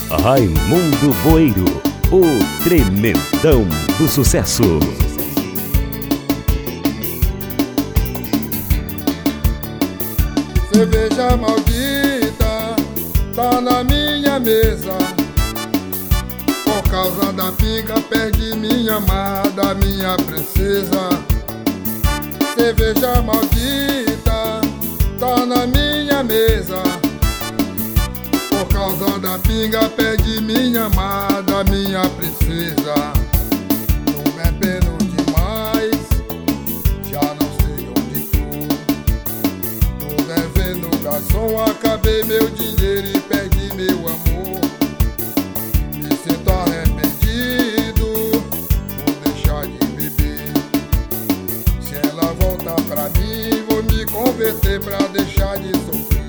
Raimundo Boeiro, o tremendão do sucesso. Cerveja maldita tá na minha mesa. Por causa da pinga perdi minha amada, minha princesa. Cerveja maldita tá na minha mesa. Por causa da pinga perdi minha amada, minha princesa. Tô bebendo demais, já não sei onde tô. Tô devendo garçom, acabei meu dinheiro e perdi meu amor. Me sinto arrependido, vou deixar de beber. Se ela voltar pra mim, vou me converter pra deixar de sofrer.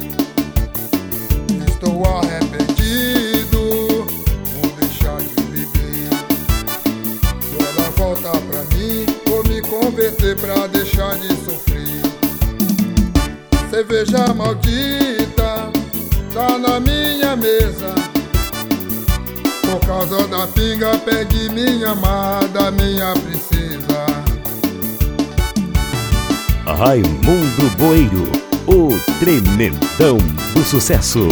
Estou arrependido, vou deixar de beber. Se ela voltar pra mim, vou me converter pra deixar de sofrer. Cerveja maldita tá na minha mesa. Por causa da pinga perdi minha amada, minha princesa. Raimundo Boeiro, o tremendão do sucesso.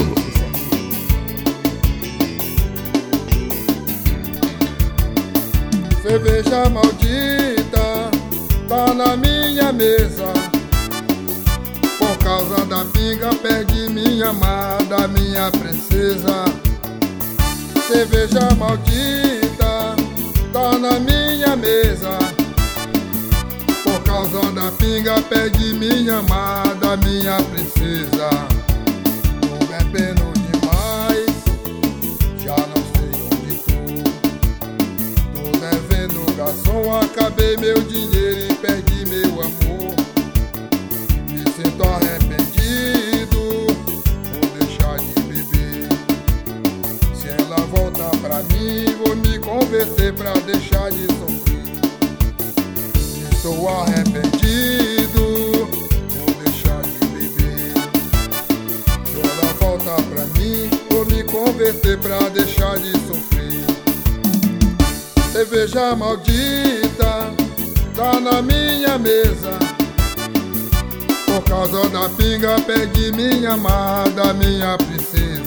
Cerveja maldita tá na minha mesa. Por causa da pinga perdi minha amada, minha princesa. Cerveja maldita tá na minha mesa. Por causa da pinga perdi minha amada, minha princesa. Tô bebendo demais, já não sei onde tô. Tô devendo garçom, acabei meu dinheiro e perdi meu amor. Me sinto arrependido, vou deixar de beber. Se ela voltar pra mim, vou me converter pra deixar de sofrer. Estou arrependido, vou deixar de beber. Se ela voltar pra mim, vou me converter pra deixar de sofrer. Cerveja maldita tá na minha mesa. Por causa da pinga perdi minha amada, minha princesa.